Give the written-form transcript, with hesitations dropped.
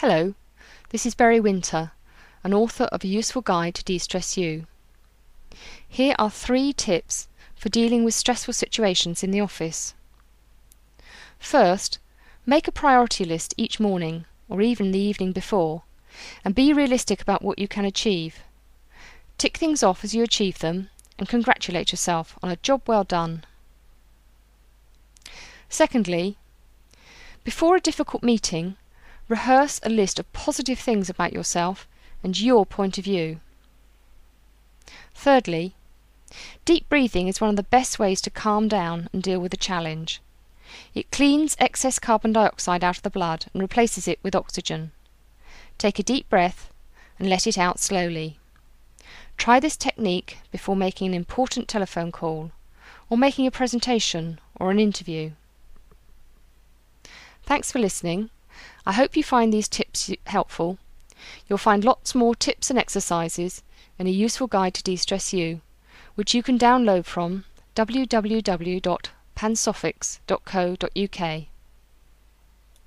Hello, this is Berry Winter, an author of A Useful Guide to De-Stress You. Here are 3 tips for dealing with stressful situations in the office. First, make a priority list each morning, or even the evening before, and be realistic about what you can achieve. Tick things off as you achieve them, and congratulate yourself on a job well done. Secondly, before a difficult meeting, rehearse a list of positive things about yourself and your point of view. Thirdly, deep breathing is one of the best ways to calm down and deal with a challenge. It cleans excess carbon dioxide out of the blood and replaces it with oxygen. Take a deep breath and let it out slowly. Try this technique before making an important telephone call, or making a presentation or an interview. Thanks for listening. I hope you find these tips helpful. You'll find lots more tips and exercises in A Useful Guide to De-Stress You, which you can download from www.pansophics.co.uk.